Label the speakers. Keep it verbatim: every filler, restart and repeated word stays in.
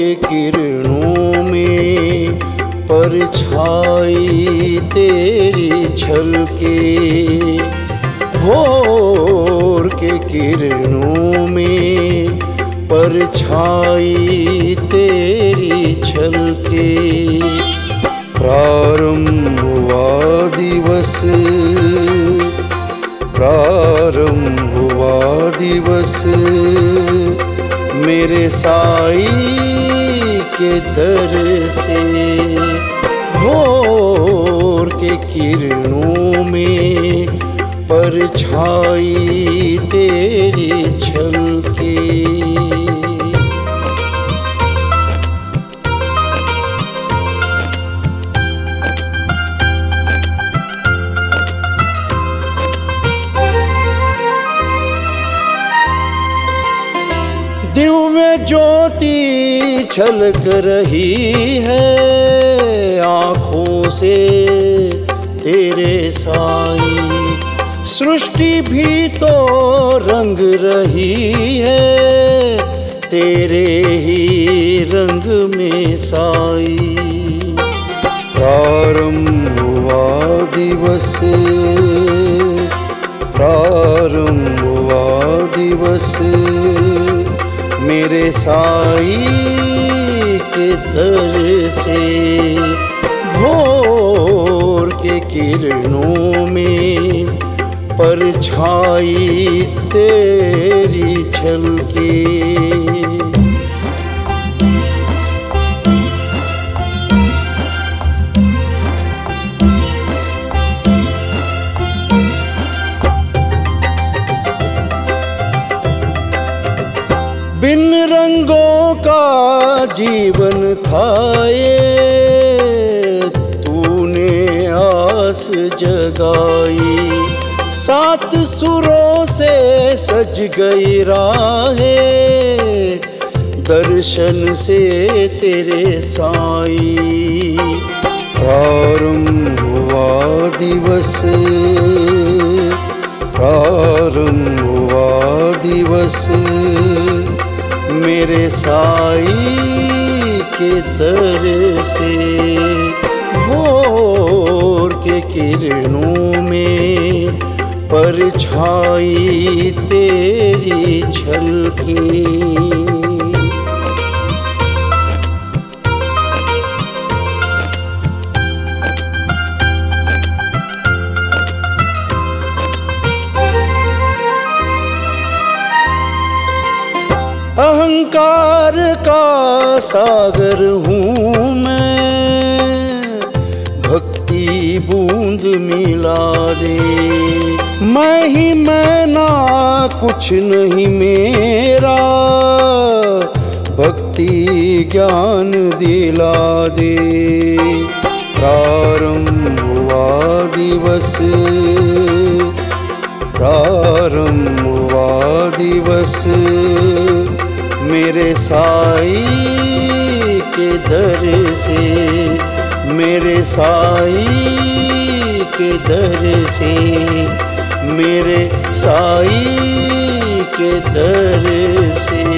Speaker 1: के किरणों में परछाई तेरी झलके, भोर के किरणों में परछाई तेरी झलके। प्रारंभ हुआ दिवस, प्रारंभ हुआ दिवस मेरे साई के दर से, भोर के किरणों में परछाई तेरी झलके। दिव्य ज्योति छलक रही है आँखों से तेरे साई, सृष्टि भी तो रंग रही है तेरे ही रंग में साई। प्रारंभ हुआ दिवस, प्रारंभ हुआ दिवस मेरे साई के दर से, भोर के किरणों में परछाई तेरी झलके। बिन रंगों का जीवन था ये, तूने आस जगाई, सात सुरों से सज गई राहें दर्शन से तेरे साई। प्रारंभ हुआ दिवस, प्रारंभ हुआ दिवस मेरे साई के दर से, भोर के किरणों में परछाई तेरी झलकी। अहंकार का सागर हूँ मैं, भक्ति बूंद मिला दे, मैं ही मैं ना कुछ नहीं मेरा, भक्ति ज्ञान दिला दे। प्रारंभ हुआ दिवस, प्रारंभ हुआ दिवस मेरे साई के दर से, मेरे साई के दर से, मेरे साई के दर से।